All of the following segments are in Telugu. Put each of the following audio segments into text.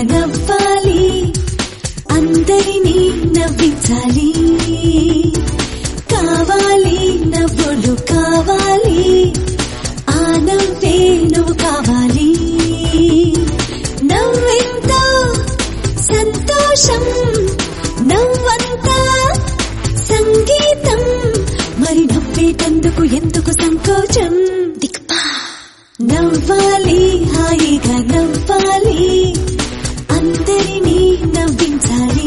నవ్వాలి, అందరినీ నవ్వించాలి. కావాలి నవ్వులు కావాలి, ఆ నవ్వే నువ్వు కావాలి. నవ్వెంతో సంతోషం, నవ్వంతా సంగీతం, మరి నవ్వేటందుకు ఎందుకు సంకోచం? నవ్వాలి, హాయిగా నవ్వాలి, అందరినీ నవ్వించాలి.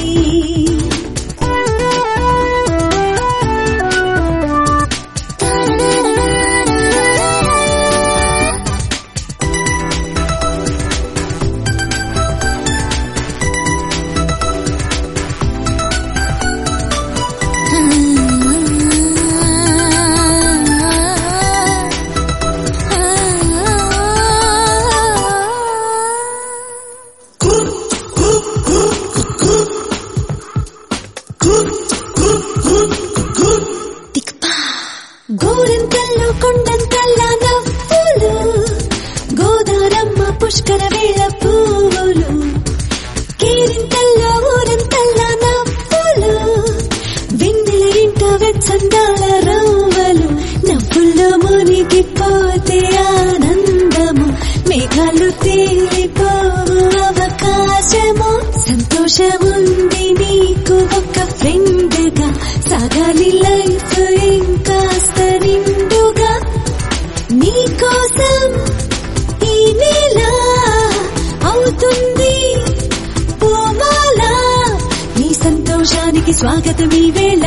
గోరంతల్లో కొండంతల్లా నవ్వులు, గోదారమ్మ పుష్కర వేళ పువ్వులు. కేరింతల్లో ఊరంతల్లా నవ్వులు, వెన్నెల ఇంట వెచ్చందాల రవ్వలు. నవ్వుల్లో మునిగిపోతే ఆనందము, మేఘాలు తేలిపోవు అవకాశము. సంతోషముంది నీకు ఒక ఫ్రెండ్గా, సాగాలి లైఫ్ ఇంకాస్త నిండుగా. నీకోసం ఈ నేల అవుతుంది పూమాల, నీ సంతోషానికి స్వాగతం ఈ వేళ.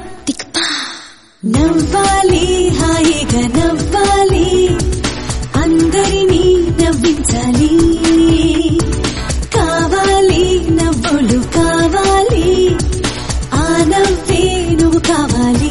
నవ్వాలి, హాయిగా నవ్వాలి, అందరినీ నవ్వించాలి. కావాలి నవ్వులు కావాలి, ఆ నవ్వే నువ్వు కావాలి.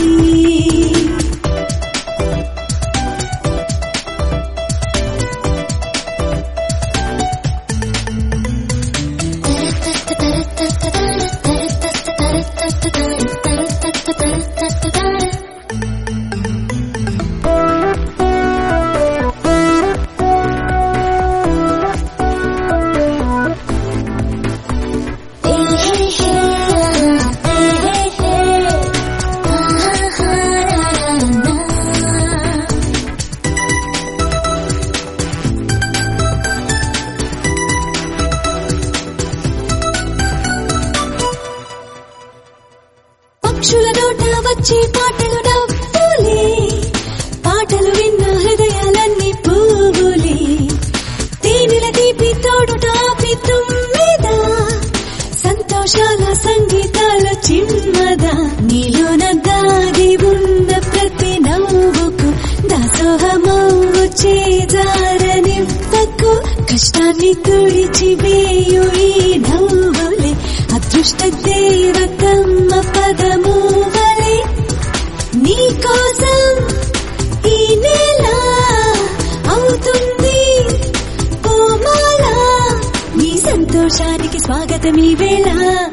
పక్షుల నోట వచ్చే పాటలు నవ్వులే, పాటలు విన్న హృదయాలన్నీ పువ్వులే. తేనెల తీపి తోడు తాపి తుమ్మెద, సంతోషాల సంగీతాలు చిమ్మదా. నీలోన దాగి ఉన్న ప్రతి నవ్వుకు దాసోహమవు చేజారనివ్వకు. కష్టాన్ని తుడిచివేయు ఈ నవ్వులే, అదృష్ట దేవతమ్మ పదము వలె. నీకోసం ఈ నేల అవుతుంది పూమాల, నీ సంతోషానికి స్వాగతం ఈ వేళ.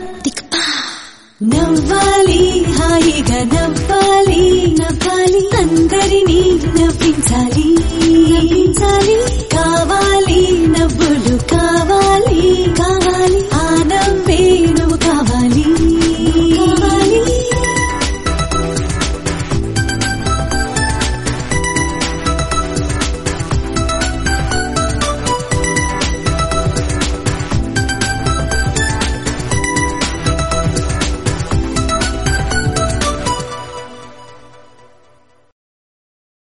నవ్వాలి, హాయిగా నవ్వాలి, నవ్వాలి, అందరినీ నవ్వించాలి. కావాలి నవ్వులు కావాలి,